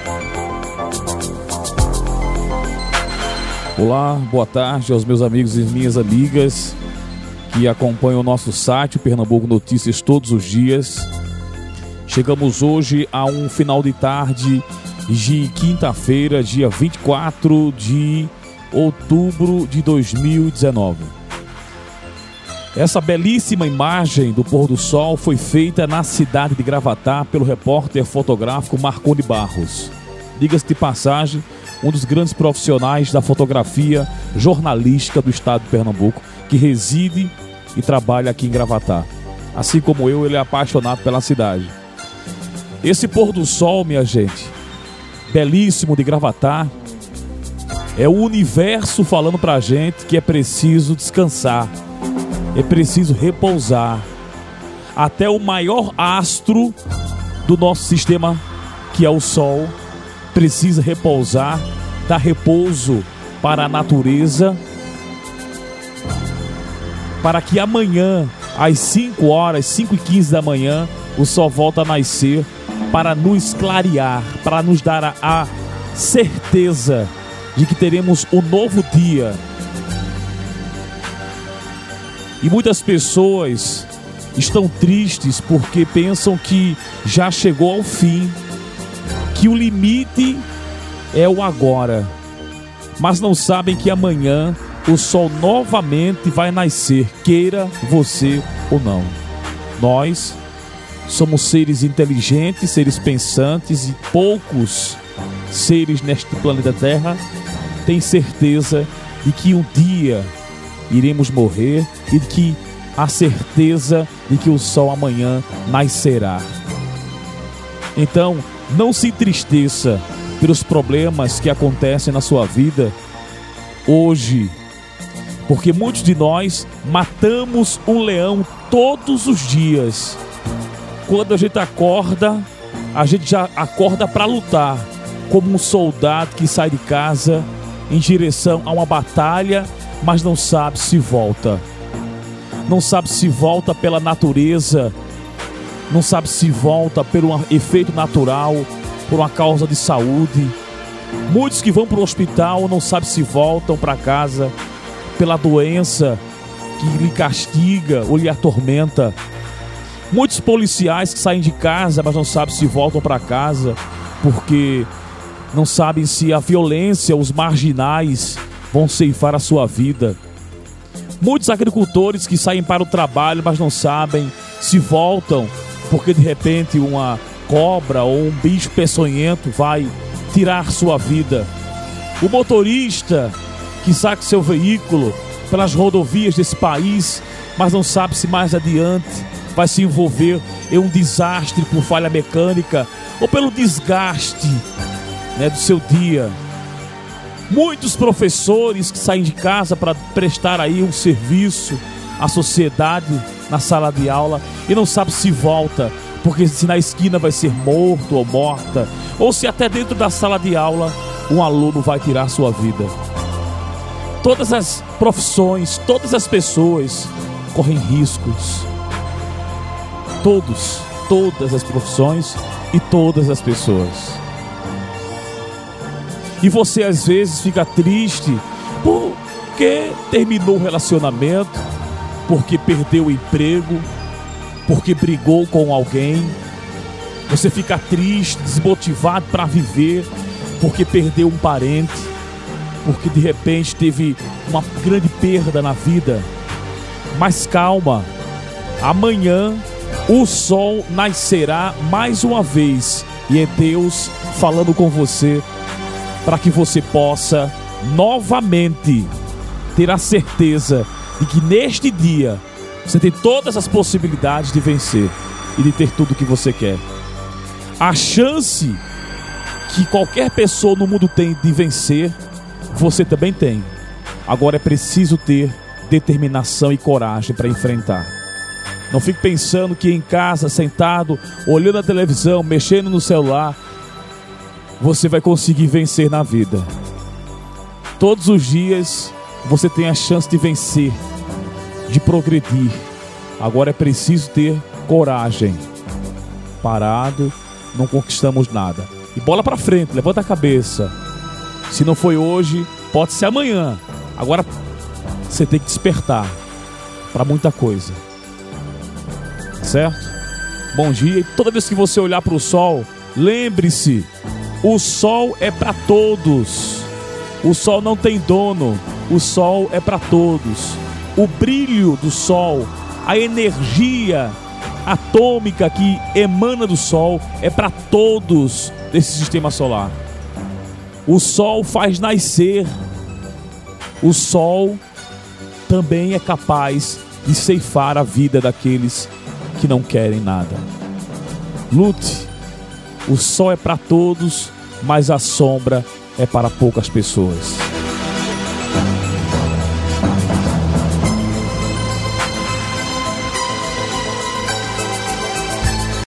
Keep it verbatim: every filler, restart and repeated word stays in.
Olá, boa tarde aos meus amigos e minhas amigas que acompanham o nosso site Pernambuco Notícias todos os dias. Chegamos hoje a um final de tarde de quinta-feira, dia vinte e quatro de outubro de dois mil e dezenove. Essa belíssima imagem do pôr do sol foi feita na cidade de Gravatá pelo repórter fotográfico Marconi Barros. Diga-se de passagem, um dos grandes profissionais da fotografia jornalística do estado de Pernambuco, que reside e trabalha aqui em Gravatá. Assim como eu, ele é apaixonado pela cidade. Esse pôr do sol, minha gente, belíssimo de Gravatá, é o universo falando pra gente que é preciso descansar, é preciso repousar. Até o maior astro do nosso sistema, que é o Sol, precisa repousar, dar repouso para a natureza, para que amanhã, às cinco horas, cinco e quinze da manhã, o sol volta a nascer para nos clarear, para nos dar a, a certeza de que teremos um novo dia. E muitas pessoas estão tristes porque pensam que já chegou ao fim, que o limite é o agora, mas não sabem que amanhã o sol novamente vai nascer, queira você ou não. Nós somos seres inteligentes, seres pensantes, e poucos seres neste planeta Terra têm certeza de que um dia iremos morrer e de que a certeza de que o sol amanhã nascerá. Então, não se entristeça pelos problemas que acontecem na sua vida hoje, porque muitos de nós matamos um leão todos os dias. Quando a gente acorda, a gente já acorda para lutar, como um soldado que sai de casa em direção a uma batalha, mas não sabe se volta. Não sabe se volta pela natureza, não sabe se volta pelo efeito natural, por uma causa de saúde. Muitos que vão para o hospital não sabem se voltam para casa pela doença que lhe castiga ou lhe atormenta. Muitos policiais que saem de casa, mas não sabem se voltam para casa, porque não sabem se a violência, os marginais vão ceifar a sua vida. Muitos agricultores que saem para o trabalho, mas não sabem se voltam, porque de repente uma cobra ou um bicho peçonhento vai tirar sua vida. O motorista que saca seu veículo pelas rodovias desse país, mas não sabe se mais adiante vai se envolver em um desastre por falha mecânica ou pelo desgaste, né, do seu dia. Muitos professores que saem de casa para prestar aí um serviço à sociedade na sala de aula e não sabe se volta, porque se na esquina vai ser morto ou morta, ou se até dentro da sala de aula um aluno vai tirar sua vida. Todas as profissões, todas as pessoas correm riscos. Todos, todas as profissões e todas as pessoas. E você às vezes fica triste porque terminou o relacionamento, porque perdeu o emprego, porque brigou com alguém. Você fica triste, desmotivado para viver, porque perdeu um parente, porque de repente teve uma grande perda na vida. Mas calma, amanhã o sol nascerá mais uma vez, e é Deus falando com você para que você possa novamente ter a certeza de que neste dia você tem todas as possibilidades de vencer e de ter tudo o que você quer. A chance que qualquer pessoa no mundo tem de vencer, você também tem. Agora é preciso ter determinação e coragem para enfrentar. Não fique pensando que em casa, sentado, olhando a televisão, mexendo no celular, você vai conseguir vencer na vida. Todos os dias você tem a chance de vencer, de progredir. Agora é preciso ter coragem. Parado, não conquistamos nada. E bola pra frente, levanta a cabeça. Se não foi hoje, pode ser amanhã. Agora você tem que despertar para muita coisa. Certo? Bom dia. E toda vez que você olhar para o sol, lembre-se, o sol é para todos. O sol não tem dono. O sol é para todos. O brilho do sol, a energia atômica que emana do sol é para todos desse sistema solar. O sol faz nascer. O sol também é capaz de ceifar a vida daqueles que não querem nada. Lute. O sol é para todos, mas a sombra é para poucas pessoas.